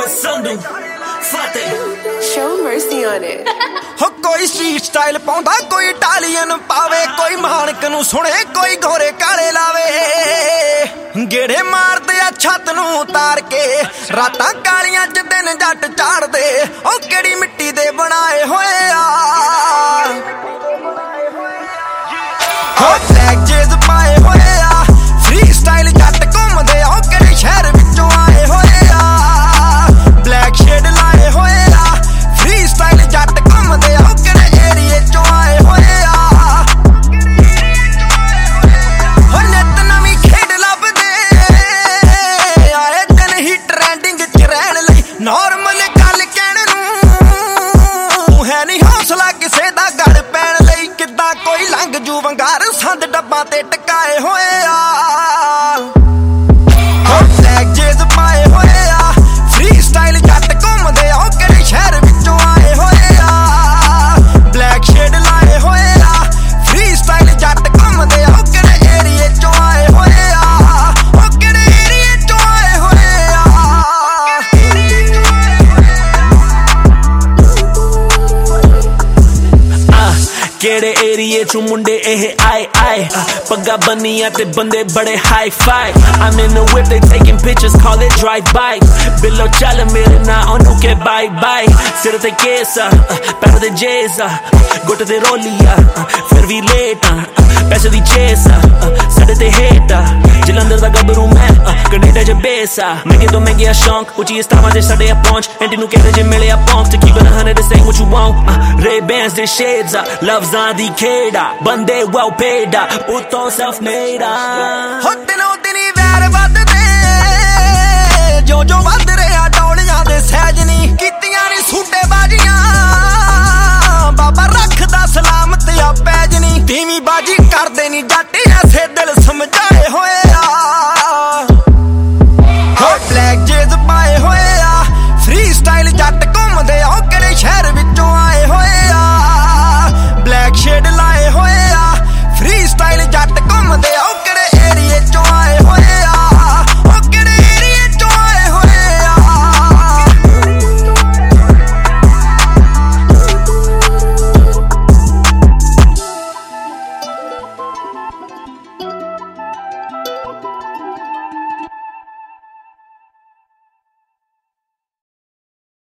Sandu, Fate. Show mercy on it. हो कोई street style पाउंदा कोई इटालियन पावे कोई मानक नू सुने कोई गोरे काले लावे गेड़े मारदे आ छत नू उतार के रातां कालियां च दिन जट झाड़दे ओ केड़ी मिट्टी दे बनाए होए आ हो ब्लैक जेज पाए होए आ फ्री स्टाइल जट घुमदे ओ केड़े शहर विचों आए होए आ ब्लैक शेड लाए होए आ फ्री स्टाइल जट घुमदे ओ केड़े एरिए चों आए होए आ हो नित नवीं खेड लभदे आए दिन ही ट्रेंडिंग च रहण लई नॉर्मल गल कहण नूं है नहीं हौसला किसे दा गड़ पैण लई किद्दां कोई लंघ जू वंगार संद डब्बां ते टकाए होए आ हो ब्लैक जेज पाए होए आ फ्री स्टाइल जट घुमदे ओ केड़े शहर विचों आए होए आ ब्लैक शेड लाए होए आ फ्री स्टाइल जट घुमदे ओ केड़े एरिए चों आए होए आ ओ केड़े एरिए चों आए होए आ केड़े एरिए चों मुंडे एह आए आए पग्गा बनिया ते बंदे बड़े hi fi I'm in the whip they taking pictures call it drive by बिल्लो चल मेरे ना ओनू के बाय बाय सिर ते केसा पैर ते जेसा गुट ते रोलिया फिर भी लेट पैसे दी चेसा साडे ते हेटा जलंधर दा गबरू मैं कनेडा च बेसा महंगे तो महंगे शौक उची स्टावां ते साडे आ पहुंच एंटी नू कहदे जे मिले आ पहुंच to keep it 100 this ain't what you want Ray Bans the shades loves on the kheda bande well paid utto self made ਹੋ ਦਿਨੋਂ ਦਿਨੀ ਵੈਰ ਵੱਧਦੇ